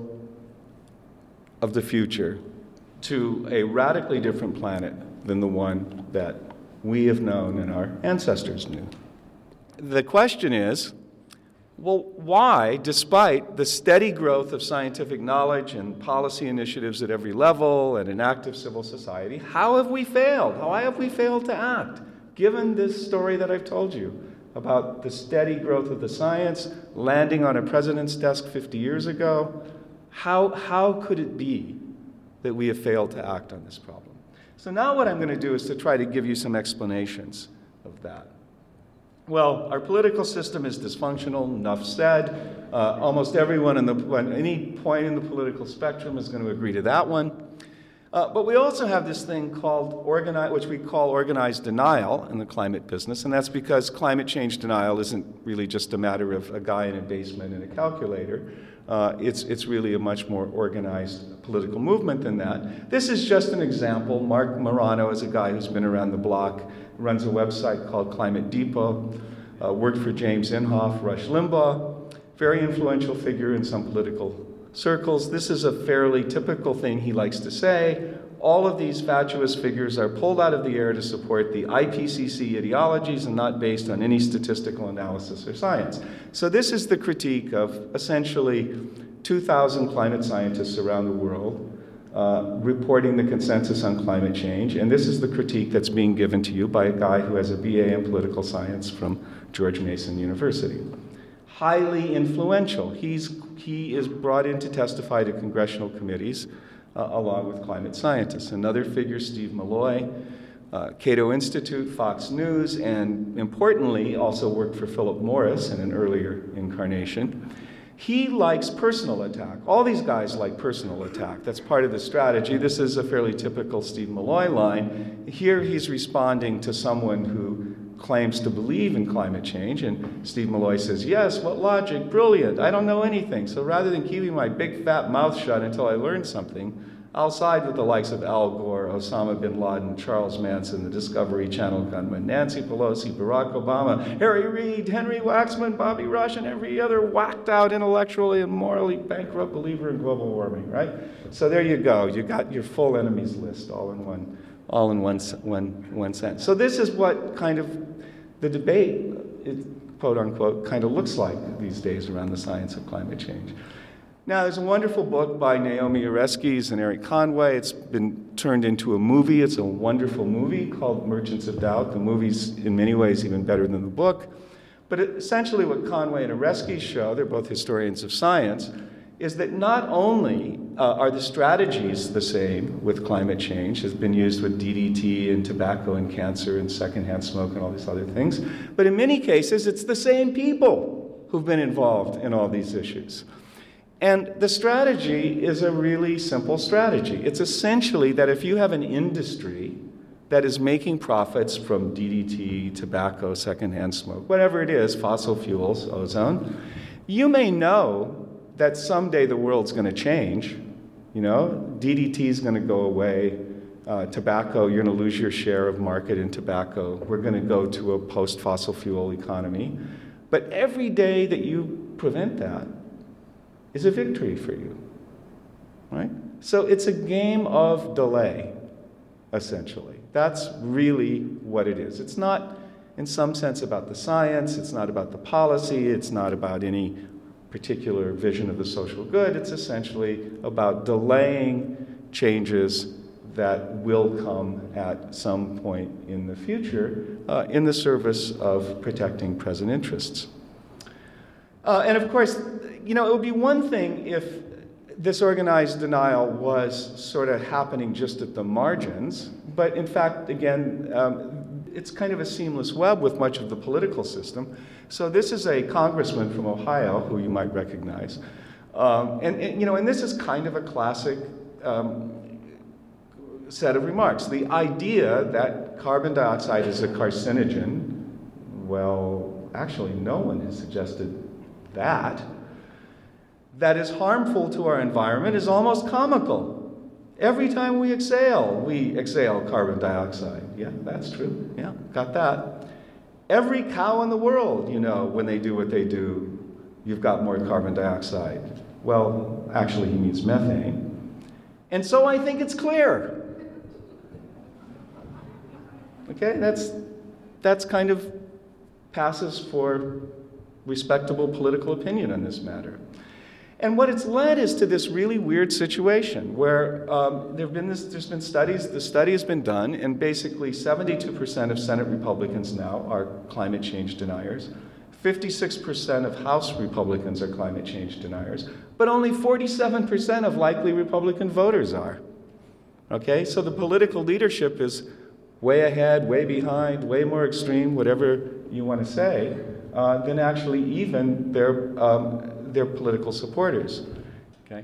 of the future to a radically different planet than the one that we have known and our ancestors knew. The question is, well, why, despite the steady growth of scientific knowledge and policy initiatives at every level and an active civil society, how have we failed? How have we failed to act, given this story that I've told you about the steady growth of the science, landing on a president's desk fifty years ago? How, how could it be that we have failed to act on this problem? So now what I'm going to do is to try to give you some explanations of that. Well, our political system is dysfunctional, enough said. Uh, almost everyone in the, at any point in the political spectrum is going to agree to that one. Uh, but we also have this thing called, organi- which we call organized denial in the climate business, and that's because climate change denial isn't really just a matter of a guy in a basement and a calculator. Uh, it's, it's really a much more organized political movement than that. This is just an example. Mark Morano is a guy who's been around the block, runs a website called Climate Depot, uh, worked for James Inhofe, Rush Limbaugh, very influential figure in some political circles. This is a fairly typical thing he likes to say. All of these fatuous figures are pulled out of the air to support the I P C C ideologies and not based on any statistical analysis or science. So this is the critique of essentially two thousand climate scientists around the world uh, reporting the consensus on climate change. And this is the critique that's being given to you by a guy who has a B A in political science from George Mason University. Highly influential. He's, he is brought in to testify to congressional committees uh, along with climate scientists. Another figure, Steve Malloy, uh, Cato Institute, Fox News, and importantly, also worked for Philip Morris in an earlier incarnation. He likes personal attack. All these guys like personal attack. That's part of the strategy. This is a fairly typical Steve Malloy line. Here he's responding to someone who claims to believe in climate change, and Steve Malloy says, yes, what logic, brilliant, I don't know anything. So rather than keeping my big fat mouth shut until I learn something, I'll side with the likes of Al Gore, Osama bin Laden, Charles Manson, the Discovery Channel gunman, Nancy Pelosi, Barack Obama, Harry Reid, Henry Waxman, Bobby Rush, and every other whacked out intellectually and morally bankrupt believer in global warming, right? So there you go. You got your full enemies list all in one all in one, one, one sentence. So this is what kind of the debate, it, quote unquote, kind of looks like these days around the science of climate change. Now, there's a wonderful book by Naomi Oreskes and Eric Conway. It's been turned into a movie. It's a wonderful movie called Merchants of Doubt. The movie's in many ways even better than the book. But it, essentially what Conway and Oreskes show, they're both historians of science, is that not only uh, are the strategies the same with climate change, has been used with D D T and tobacco and cancer and secondhand smoke and all these other things, but in many cases it's the same people who've been involved in all these issues. And the strategy is a really simple strategy. It's essentially that if you have an industry that is making profits from D D T, tobacco, secondhand smoke, whatever it is, fossil fuels, ozone, you may know that someday the world's going to change. You know, D D T is going to go away. Uh, tobacco, you're going to lose your share of market in tobacco. We're going to go to a post-fossil fuel economy. But every day that you prevent that is a victory for you, right? So it's a game of delay, essentially. That's really what it is. It's not, in some sense, about the science. It's not about the policy. It's not about any particular vision of the social good. It's essentially about delaying changes that will come at some point in the future uh, in the service of protecting present interests. Uh, and of course, you know, it would be one thing if this organized denial was sort of happening just at the margins, but in fact, again, um, it's kind of a seamless web with much of the political system. So this is a congressman from Ohio who you might recognize. Um, and, and, you know, and this is kind of a classic um, set of remarks. The idea that carbon dioxide is a carcinogen, well, actually no one has suggested that. That is harmful to our environment is almost comical. Every time we exhale, we exhale carbon dioxide. Yeah, that's true. Yeah, got that. Every cow in the world, you know, when they do what they do, you've got more carbon dioxide. Well, actually, he means methane. And so I think it's clear. Okay, that's, that's kind of passes for respectable political opinion on this matter. And what it's led is to this really weird situation where um, there have been this, there's been studies, the study has been done, and basically seventy-two percent of Senate Republicans now are climate change deniers. fifty-six percent of House Republicans are climate change deniers, but only forty-seven percent of likely Republican voters are. Okay, so the political leadership is way ahead, way behind, way more extreme, whatever you want to say, uh, than actually even their um, their political supporters, okay?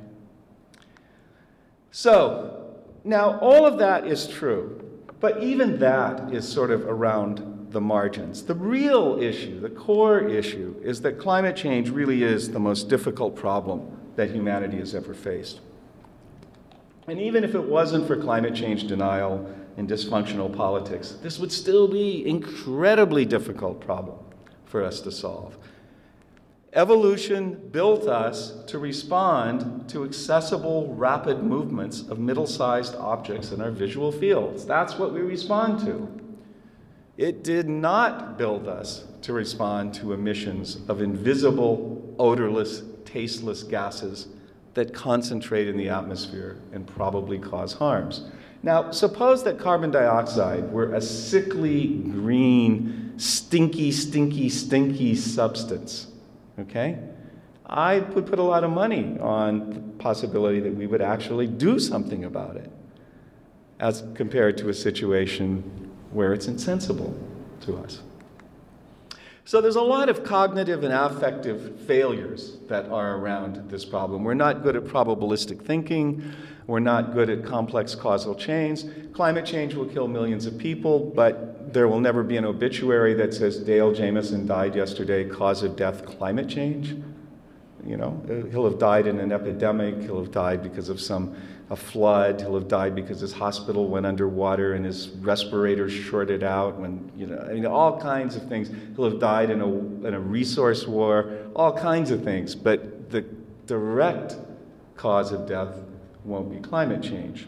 So, now all of that is true, but even that is sort of around the margins. The real issue, the core issue, is that climate change really is the most difficult problem that humanity has ever faced. And even if it wasn't for climate change denial and dysfunctional politics, this would still be an incredibly difficult problem for us to solve. Evolution built us to respond to accessible, rapid movements of middle-sized objects in our visual fields. That's what we respond to. It did not build us to respond to emissions of invisible, odorless, tasteless gases that concentrate in the atmosphere and probably cause harms. Now, suppose that carbon dioxide were a sickly, green, stinky, stinky, stinky substance, okay? I would put a lot of money on the possibility that we would actually do something about it, as compared to a situation where it's insensible to us. So there's a lot of cognitive and affective failures that are around this problem. We're not good at probabilistic thinking. We're not good at complex causal chains. Climate change will kill millions of people, but there will never be an obituary that says Dale Jamieson died yesterday, cause of death, climate change. You know, he'll have died in an epidemic. He'll have died because of some a flood. He'll have died because his hospital went underwater and his respirator shorted out. When you know, I mean, all kinds of things. He'll have died in a in a resource war. All kinds of things. But the direct cause of death won't be climate change.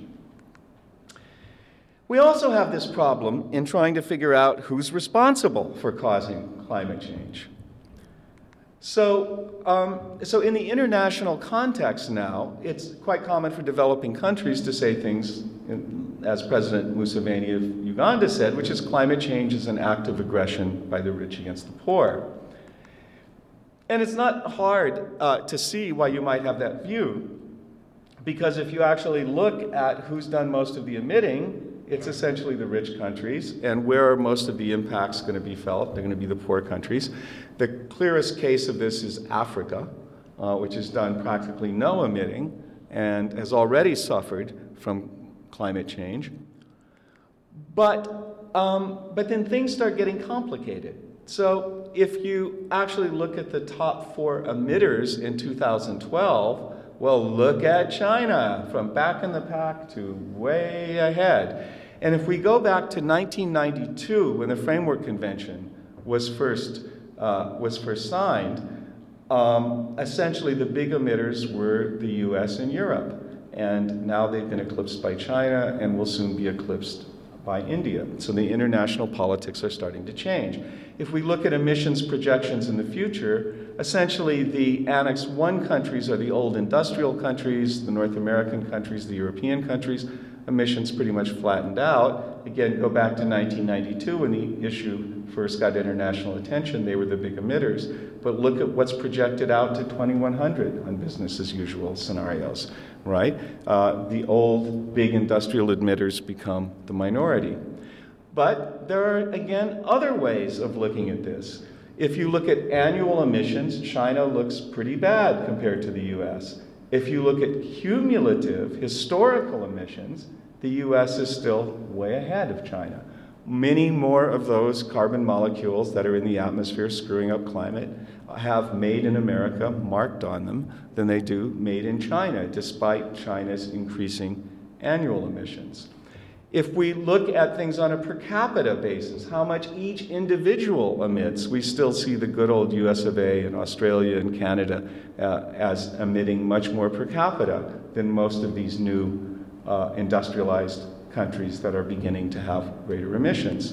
We also have this problem in trying to figure out who's responsible for causing climate change. So, um, so in the international context now, it's quite common for developing countries to say things, in, as President Museveni of Uganda said, which is climate change is an act of aggression by the rich against the poor. And it's not hard uh, to see why you might have that view, because if you actually look at who's done most of the emitting, it's essentially the rich countries, and where are most of the impacts going to be felt? They're going to be the poor countries. The clearest case of this is Africa, uh, which has done practically no emitting and has already suffered from climate change. But, um, but then things start getting complicated. So if you actually look at the top four emitters in two thousand twelve, well, look at China, from back in the pack to way ahead. And if we go back to nineteen ninety-two, when the Framework Convention was first, uh, was first signed, um, essentially the big emitters were the U S and Europe. And now they've been eclipsed by China and will soon be eclipsed by India. So the international politics are starting to change. If we look at emissions projections in the future, essentially the Annex one countries are the old industrial countries, the North American countries, the European countries. Emissions pretty much flattened out. Again, go back to nineteen ninety-two when the issue first got international attention. They were the big emitters. But look at what's projected out to twenty-one hundred on business as usual scenarios, right? Uh, the old big industrial emitters become the minority. But there are, again, other ways of looking at this. If you look at annual emissions, China looks pretty bad compared to the U S. If you look at cumulative, historical emissions, the U S is still way ahead of China. Many more of those carbon molecules that are in the atmosphere screwing up climate have made in America marked on them than they do made in China, despite China's increasing annual emissions. If we look at things on a per capita basis, how much each individual emits, we still see the good old U S of A and Australia and Canada uh, as emitting much more per capita than most of these new uh, industrialized countries that are beginning to have greater emissions.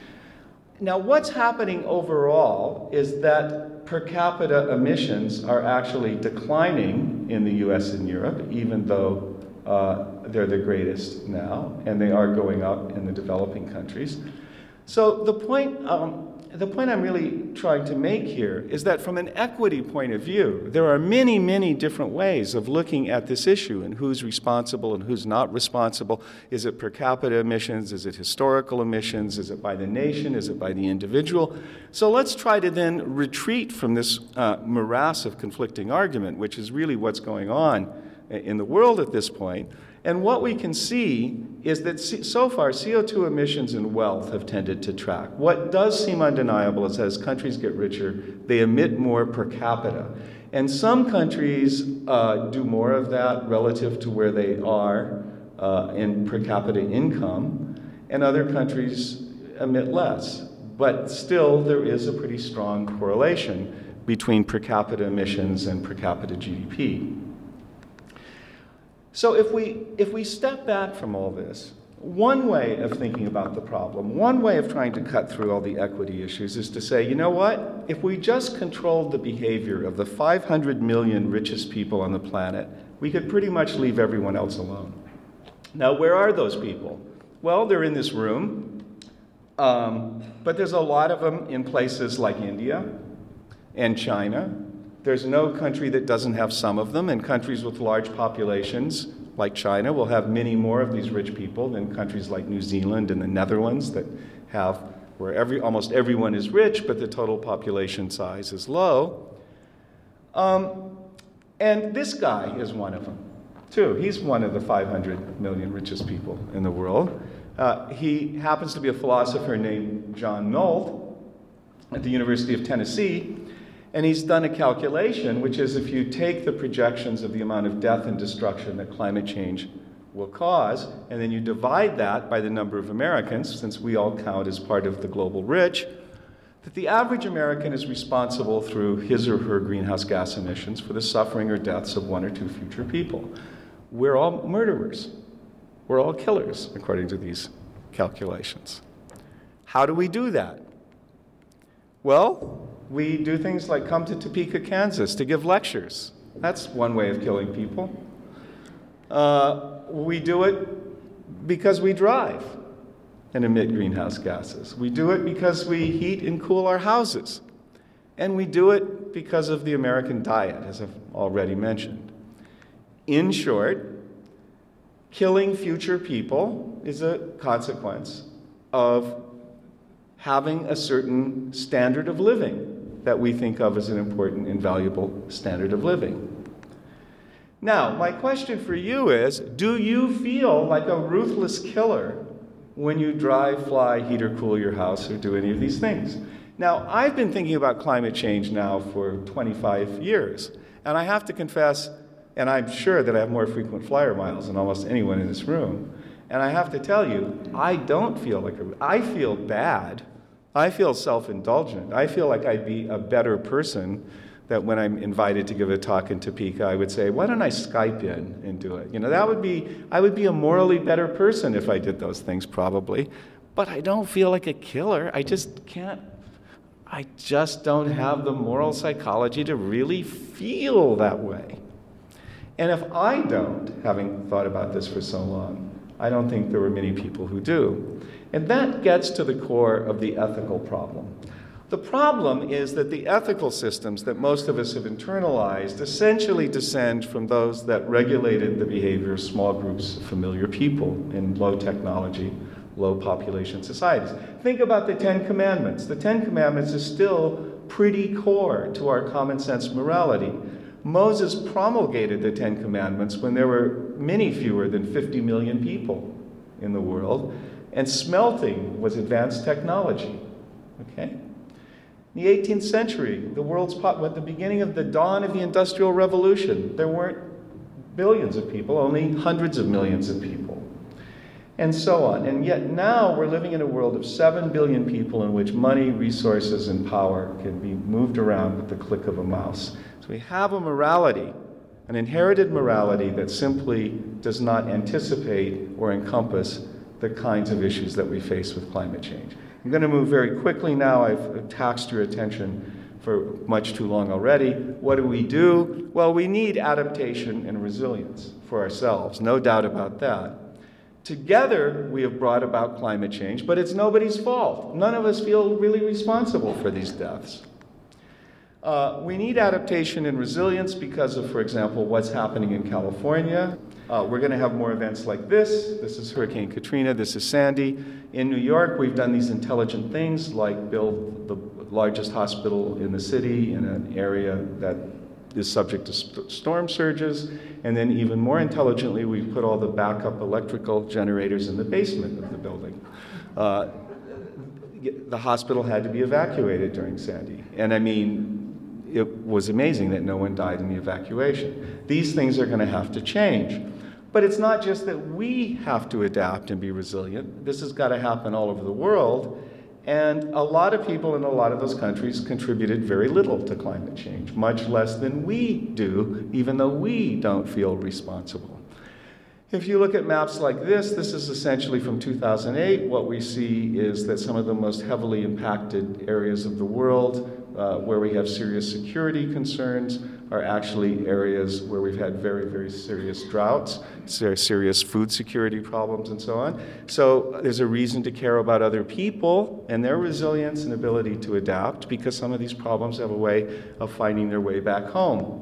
Now, what's happening overall is that per capita emissions are actually declining in the U S and Europe, even though Uh, they're the greatest now, and they are going up in the developing countries. So the point, um, the point I'm really trying to make here is that from an equity point of view, there are many, many different ways of looking at this issue and who's responsible and who's not responsible. Is it per capita emissions? Is it historical emissions? Is it by the nation? Is it by the individual? So let's try to then retreat from this uh, morass of conflicting argument, which is really what's going on in the world at this point. And what we can see is that so far C O two emissions and wealth have tended to track. What does seem undeniable is as countries get richer, they emit more per capita. And some countries uh, do more of that relative to where they are uh, in per capita income, and other countries emit less. But still, there is a pretty strong correlation between per capita emissions and per capita G D P. So if we, if we step back from all this One way of thinking about the problem, one way of trying to cut through all the equity issues is to say, you know what? If we just controlled the behavior of the five hundred million richest people on the planet, we could pretty much leave everyone else alone. Now, where are those people? Well, they're in this room, um, but there's a lot of them in places like India and China. There's no country that doesn't have some of them, and countries with large populations like China will have many more of these rich people than countries like New Zealand and the Netherlands that have, where every, almost everyone is rich, but the total population size is low. Um, and this guy is one of them, too. He's one of the five hundred million richest people in the world. Uh, he happens to be a philosopher named John Nolt at the University of Tennessee. And he's done a calculation, which is if you take the projections of the amount of death and destruction that climate change will cause, and then you divide that by the number of Americans, since we all count as part of the global rich, that the average American is responsible through his or her greenhouse gas emissions for the suffering or deaths of one or two future people. We're all murderers. We're all killers, according to these calculations. How do we do that? Well, we do things like come to Topeka, Kansas to give lectures. That's one way of killing people. Uh, we do it because we drive and emit greenhouse gases. We do it because we heat and cool our houses. And we do it because of the American diet, as I've already mentioned. In short, killing future people is a consequence of having a certain standard of living that we think of as an important and valuable standard of living. Now, my question for you is, do you feel like a ruthless killer when you drive, fly, heat or cool your house or do any of these things? Now, I've been thinking about climate change now for twenty-five years, and I have to confess, and I'm sure that I have more frequent flyer miles than almost anyone in this room, and I have to tell you, I don't feel like a, I feel bad. I feel self-indulgent. I feel like I'd be a better person that when I'm invited to give a talk in Topeka, I would say, why don't I Skype in and do it? You know, that would be, I would be a morally better person if I did those things probably, but I don't feel like a killer. I just can't, I just don't have the moral psychology to really feel that way. And if I don't, having thought about this for so long, I don't think there were many people who do. And that gets to the core of the ethical problem. The problem is that the ethical systems that most of us have internalized essentially descend from those that regulated the behavior of small groups of familiar people in low technology, low population societies. Think about the Ten Commandments. The Ten Commandments is still pretty core to our common sense morality. Moses promulgated the Ten Commandments when there were many fewer than fifty million people in the world. And smelting was advanced technology, okay? In the eighteenth century, the world's pop, at the beginning of the dawn of the Industrial Revolution, there weren't billions of people, only hundreds of millions of people, and so on. And yet now we're living in a world of seven billion people in which money, resources, and power can be moved around with the click of a mouse. So we have a morality, an inherited morality that simply does not anticipate or encompass the kinds of issues that we face with climate change. I'm going to move very quickly now. I've taxed your attention for much too long already. What do we do? Well, we need adaptation and resilience for ourselves, no doubt about that. Together, we have brought about climate change, but it's nobody's fault. None of us feel really responsible for these deaths. Uh, we need adaptation and resilience because of, for example, what's happening in California. Uh, we're going to have more events like this. This is Hurricane Katrina. This is Sandy. In New York, we've done these intelligent things like build the largest hospital in the city in an area that is subject to st- storm surges. And then even more intelligently, we put all the backup electrical generators in the basement of the building. Uh, the hospital had to be evacuated during Sandy. And I mean, it was amazing that no one died in the evacuation. These things are going to have to change. But it's not just that we have to adapt and be resilient. This has got to happen all over the world. And a lot of people in a lot of those countries contributed very little to climate change, much less than we do, even though we don't feel responsible. If you look at maps like this, this is essentially from two thousand eight. What we see is that some of the most heavily impacted areas of the world uh, where we have serious security concerns are actually areas where we've had very, very serious droughts, serious food security problems, and so on. So there's a reason to care about other people and their resilience and ability to adapt, because some of these problems have a way of finding their way back home.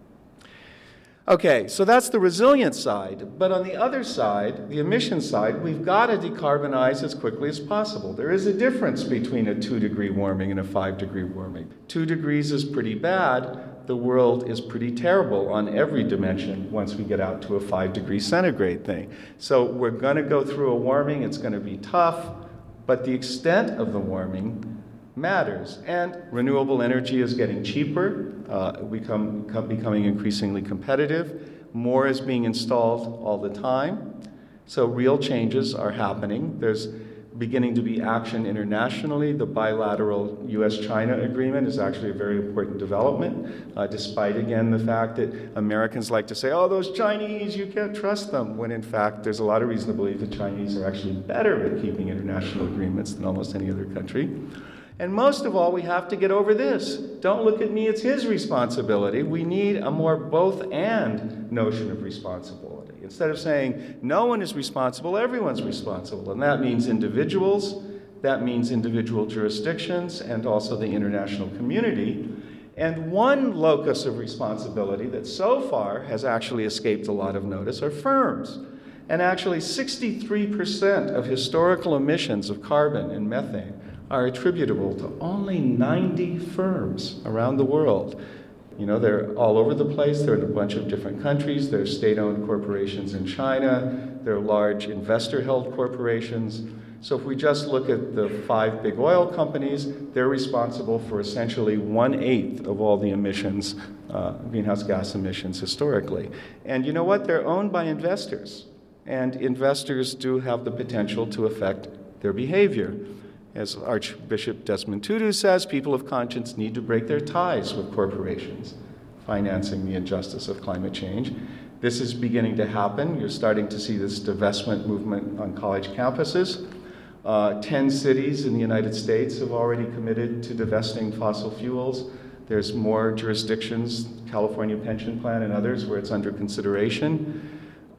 Okay, so that's the resilience side. But on the other side, the emission side, we've got to decarbonize as quickly as possible. There is a difference between a two degree warming and a five degree warming. Two degrees is pretty bad. The world is pretty terrible on every dimension once we get out to a five degree centigrade thing. So we're going to go through a warming. It's going to be tough, but the extent of the warming matters. And renewable energy is getting cheaper, uh, become, come, becoming increasingly competitive. More is being installed all the time. So real changes are happening. There's beginning to be action internationally. The bilateral U S China agreement is actually a very important development, uh, despite, again, the fact that Americans like to say, oh, those Chinese, you can't trust them, when in fact there's a lot of reason to believe the Chinese are actually better at keeping international agreements than almost any other country. And most of all, we have to get over this. Don't look at me, it's his responsibility. We need a more both-and notion of responsibility. Instead of saying, no one is responsible, everyone's responsible. And that means individuals, that means individual jurisdictions, and also the international community. And one locus of responsibility that so far has actually escaped a lot of notice are firms. And actually, sixty-three percent of historical emissions of carbon and methane are attributable to only ninety firms around the world. You know, they're all over the place. They're in a bunch of different countries. They're state-owned corporations in China. They're large investor-held corporations. So if we just look at the five big oil companies, they're responsible for essentially one-eighth of all the emissions, uh, greenhouse gas emissions historically. And you know what? They're owned by investors. And investors do have the potential to affect their behavior. As Archbishop Desmond Tutu says, people of conscience need to break their ties with corporations financing the injustice of climate change. This is beginning to happen. You're starting to see this divestment movement on college campuses. Uh, Ten cities in the United States have already committed to divesting fossil fuels. There's more jurisdictions, California Pension Plan and others, where it's under consideration.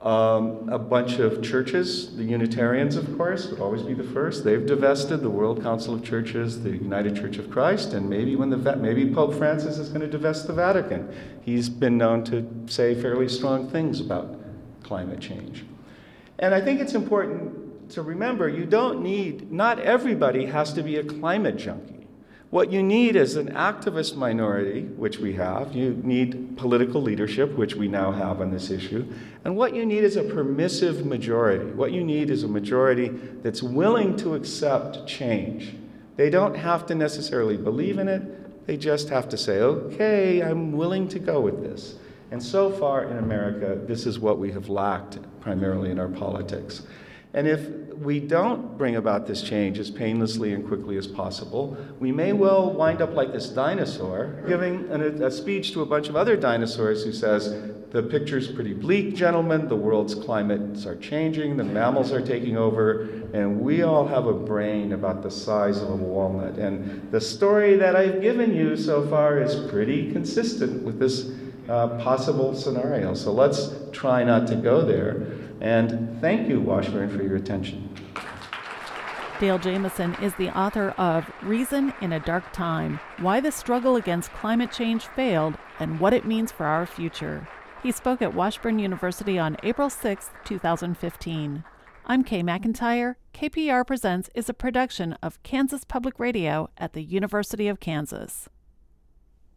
Um, a bunch of churches, the Unitarians, of course, would always be the first. They've divested, the World Council of Churches, the United Church of Christ, and maybe when the maybe Pope Francis is going to divest the Vatican. He's been known to say fairly strong things about climate change. And I think it's important to remember, you don't need, not everybody has to be a climate junkie. What you need is an activist minority, which we have. You need political leadership, which we now have on this issue. And what you need is a permissive majority. What you need is a majority that's willing to accept change. They don't have to necessarily believe in it. They just have to say, okay, I'm willing to go with this. And so far in America, this is what we have lacked primarily in our politics. And if we don't bring about this change as painlessly and quickly as possible, we may well wind up like this dinosaur, giving an, a speech to a bunch of other dinosaurs who says, the picture's pretty bleak, gentlemen, the world's climates are changing, the mammals are taking over, and we all have a brain about the size of a walnut. And the story that I've given you so far is pretty consistent with this uh, possible scenario. So let's try not to go there. And thank you, Washburn, for your attention. Dale Jamieson is the author of Reason in a Dark Time, Why the Struggle Against Climate Change Failed and What It Means for Our Future. He spoke at Washburn University on April sixth, two thousand fifteen. I'm Kay McIntyre. K P R Presents is a production of Kansas Public Radio at the University of Kansas.